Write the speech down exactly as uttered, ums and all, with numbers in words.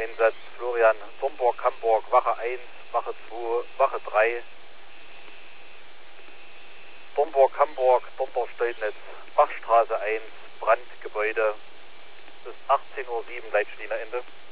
Einsatz. Florian, Domburg, Hamburg, Wache eins, Wache zwei, Wache drei. Domburg, Hamburg, Domburg, Stoltnitz, Bachstraße eins, Brandgebäude. Bis achtzehn Uhr sieben, Leitstiener Ende.